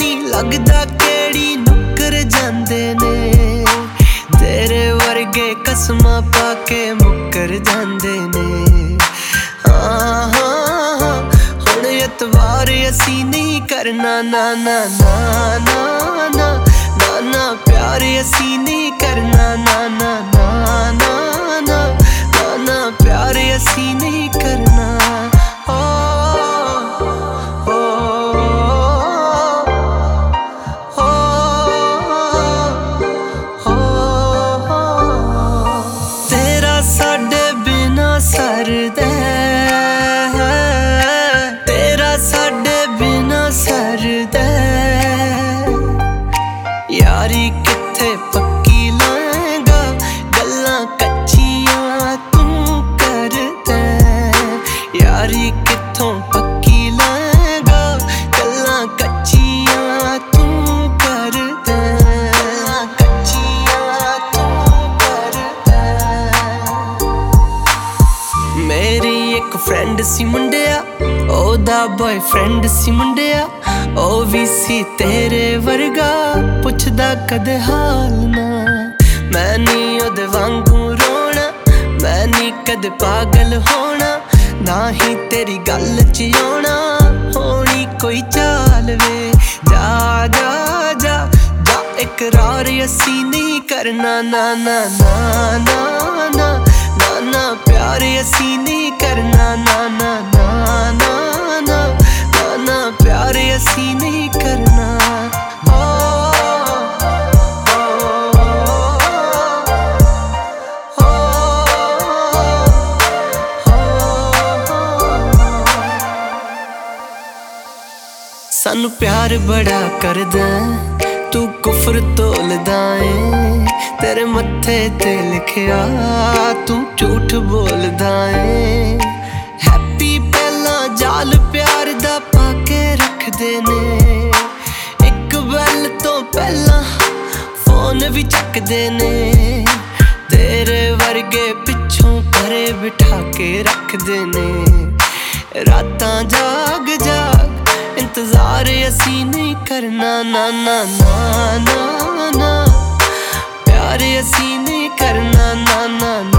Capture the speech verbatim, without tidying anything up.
नी लगदा केड़ी नुक्कर जांदे ने तेरे वर्गे कसमां पाके मुक्कर जांदे ने। हाँ हाँ हाँ हुण एतवार असी नहीं करना ना ना ना ना ना ना ना प्यार असी नहीं करना ना ना ना ना ना ना ना प्यार असी नहीं करना। सरदा तेरा साडे बिना सरदा यारी किथे पक्की लाएगा गल्लां कच्चियां तू करदा यारी किथों पक्की लाएगा गल्लां कच्चियां तू करदा कच्चियां तू करदा। मेरी एक फ्रेंड सी मुंडिया ओदा बॉयफ्रेंड सी मुंडिया ओ भी सी तेरे वर्गा पुछदा कदे हाल ना। मैं नी ओदे वांगू रोना मैं नी कदे पागल होना ना ही तेरी गल च आउणा होनी कोई चाल वे जा जा जा जा इकरार असी नहीं करना ना ना ना ना ना ना ना प्यार असी नहीं करना ना ना ना ना ना ना ना प्यार असी नहीं करना। सानू प्यार बड़ा करदा तू कुफर तोलदा ऐ तेरे मत्थे ते लिखिया तू झूठ बोलदा ऐ। हैप्पी पहला जाल प्यार दा पाके रखदे ने एक बैल तो पहला फोन भी चकदे ने तेरे वर्गे पिछों घरे बिठा के रखदे ने। रातां जाग जाग इंतजार असी नहीं करना ना ना ना ना ना प्यार असी नहीं करना ना ना